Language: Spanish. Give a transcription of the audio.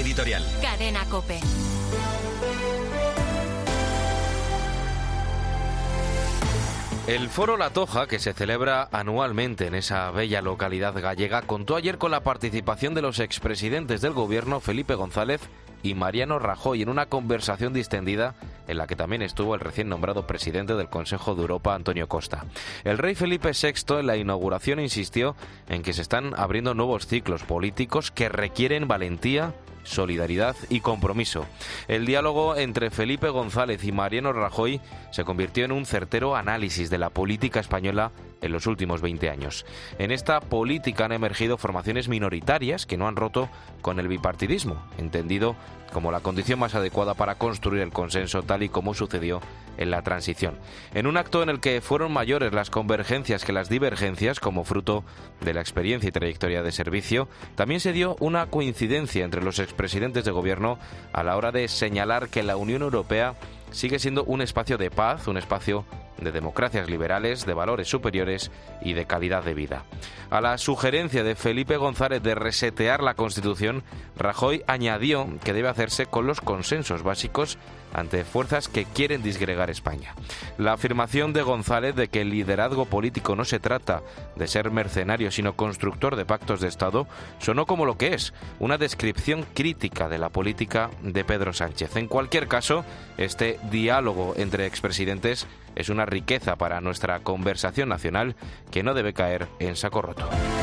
editorial. Cadena COPE. El Foro La Toja, que se celebra anualmente en esa bella localidad gallega, contó ayer con la participación de los expresidentes del gobierno Felipe González y Mariano Rajoy en una conversación distendida en la que también estuvo el recién nombrado presidente del Consejo de Europa, Antonio Costa. El rey Felipe VI en la inauguración insistió en que se están abriendo nuevos ciclos políticos que requieren valentía, solidaridad y compromiso. El diálogo entre Felipe González y Mariano Rajoy se convirtió en un certero análisis de la política española en los últimos 20 años. En esta política han emergido formaciones minoritarias que no han roto con el bipartidismo, entendido como la condición más adecuada para construir el consenso, tal y como sucedió en la transición. En un acto en el que fueron mayores las convergencias que las divergencias, como fruto de la experiencia y trayectoria de servicio, también se dio una coincidencia entre los expresidentes de gobierno a la hora de señalar que la Unión Europea sigue siendo un espacio de paz, un espacio de democracias liberales, de valores superiores y de calidad de vida. A la sugerencia de Felipe González de resetear la Constitución, Rajoy añadió que debe hacerse con los consensos básicos ante fuerzas que quieren disgregar España. La afirmación de González de que el liderazgo político no se trata de ser mercenario, sino constructor de pactos de Estado, sonó como lo que es, una descripción crítica de la política de Pedro Sánchez. En cualquier caso, este diálogo entre expresidentes es una riqueza para nuestra conversación nacional que no debe caer en saco roto.